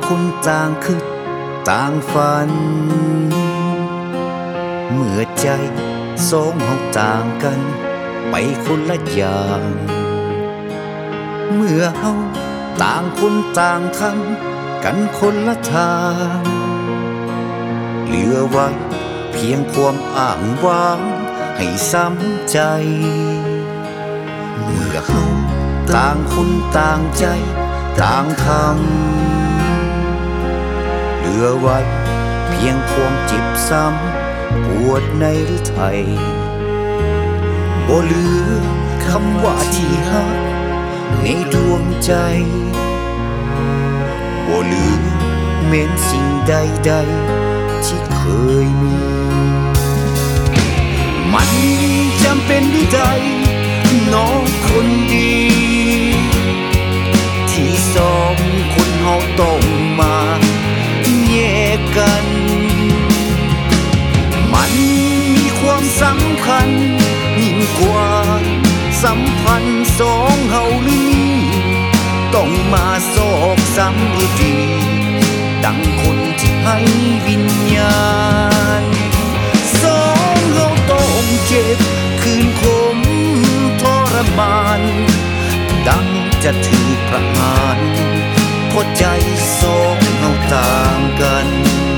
คนต่างคิดต่างฝันเมื่อใจสองเฮาต่างกันไปคนละอย่างเมื่อเฮาต่างคนต่างทำกันคนละทางเหลือไว้เพียงความอ้างว้างให้ซ้ำใจเมื่อเฮาต่างคนต่างใจต่างทำเหลือไว้เพียงความเจ็บซ้ำปวดในหรือไทยบ่เหลือคำว่าที่ฮักในดวงใจบ่เหลือแม้นสิ่งใดๆที่เคยมีมันจำเป็นหรือใดน้องคนดีที่สองคนเฮาต้องมาแยกกันมันมีความสำคัญยิ่งกว่าสัมพันธ์สองเฮาหรือนี่ต้องมาโศกซ้ำอีกทีดังคนที่ให้วิญญาณสองเฮาต้องเจ็บคืนคมทรมานดังจะถูกประหารเพราะใจสองเฮาต่างกัน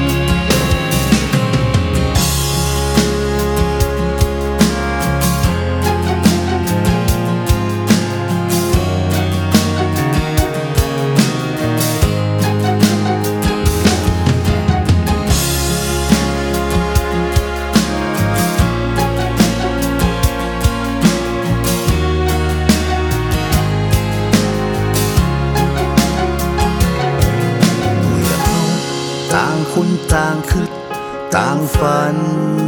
ต่างคนต่างคิดต่างฝัน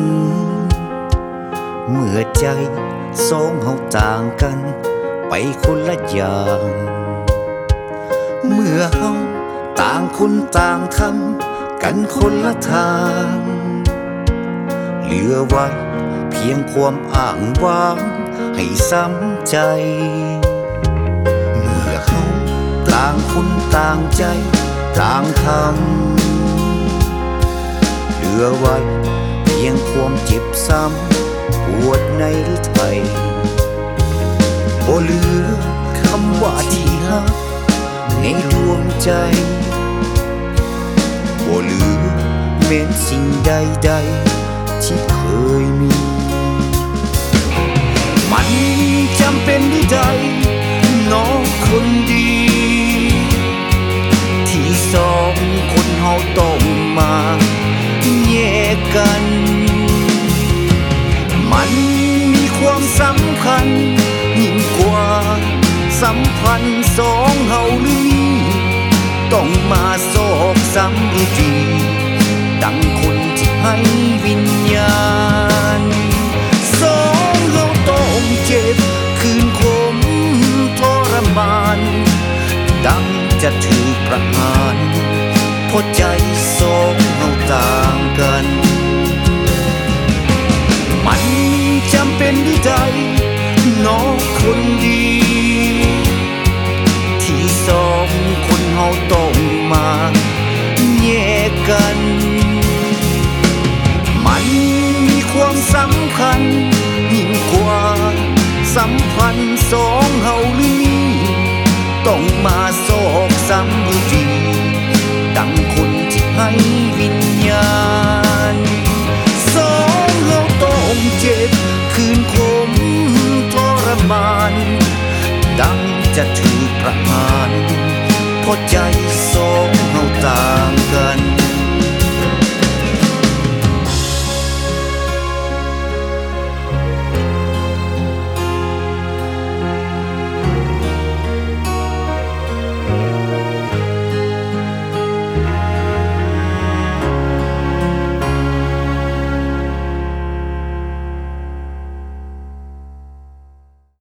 เมื่อใจสองเฮาต่างกันไปคนละอย่างเมื่อเฮาต่างคนต่างทำกันคนละทางเหลือไว้เพียงความอ้างว้างให้ซ้ำใจเมื่อเฮาต่างคนต่างใจต่างทำเหลือไว้เพียงความเจ็บซ้ำปวดในหรือไทยบ่เหลือคำว่าที่ฮักในดวงใจบ่เหลือแม้นสิ่งใดๆที่เคยมีมันจำเป็นหรือใดน้องคนดีที่สองคนเฮาต้องมาแยกกันมันมีความสำคัญยิ่งกว่าสัมพันธ์สองเฮาหรือนี่ต้องมาโศกซ้ำอีกทีดังคนที่ให้วิญญาณสองเฮาต้องเจ็บคืนคมทรมานดังจะถูกประหารเพราะใจสองเฮาต่างกันมันจำเป็นหรือใดน้องคนดีที่สองคนเฮาต้องมาแยกกันมันมีความสำคัญยิ่งกว่าสัมพันธ์สองเฮาหรือนี่ต้องมาโศกซ้ำอีกทีดังคนที่ให้วิญญาณสองเฮาต้องเจ็บคืนคมทรมานดังจะถูกประหารเพราะใจ